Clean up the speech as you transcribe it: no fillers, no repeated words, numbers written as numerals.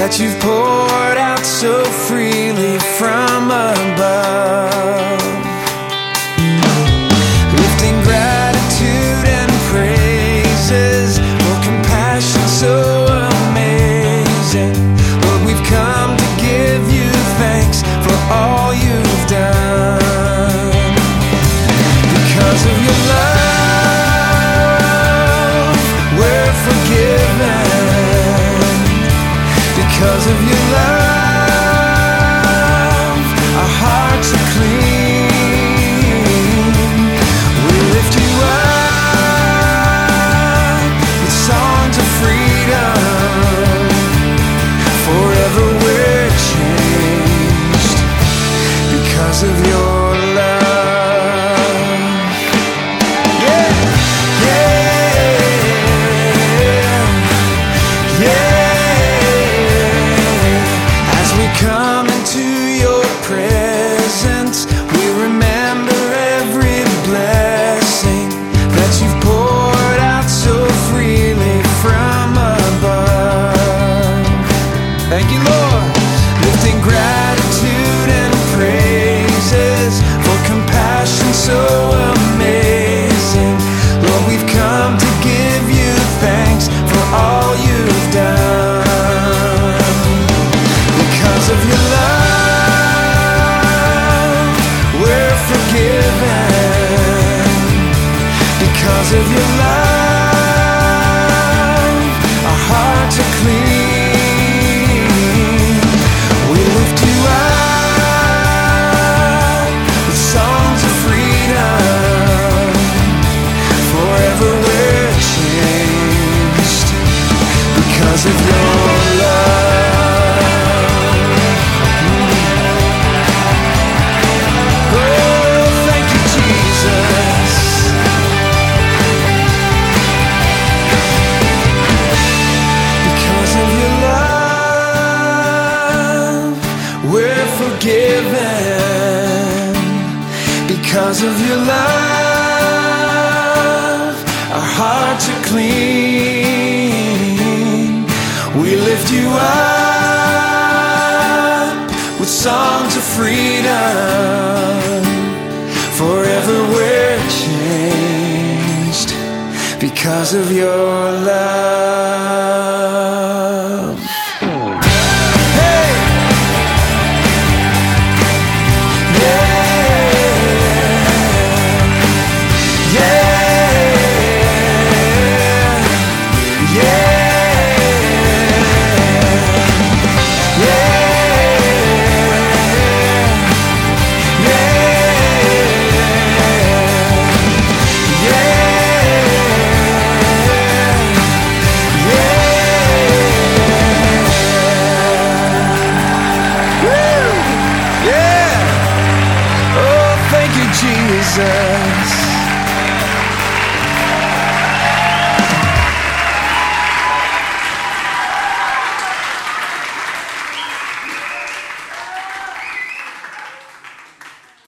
that you've poured out so freely from above. Lifting gratitude and praises for compassion so amazing. Lord, we've come to give you thanks for all you've done. Because of your love, we're forgiven. Because of your love, our hearts are clean. We lift you up with songs of freedom. Forever we're changed because of your love. Yeah, yeah, yeah. Come into your presence, we remember every blessing that you've poured out so freely from above. Thank you, Lord. Lifting gratitude and praises for compassion so amazing. Lord, we've come to give you thanks for all you've done. Because of your love, we're forgiven. Because of your love, our hearts are clean. We lift you up with songs of freedom. Forever we're changed because of your love. Forgiven. Because of your love, our hearts are clean. We lift you up with songs of freedom. Forever we're changed because of your love. Jesus.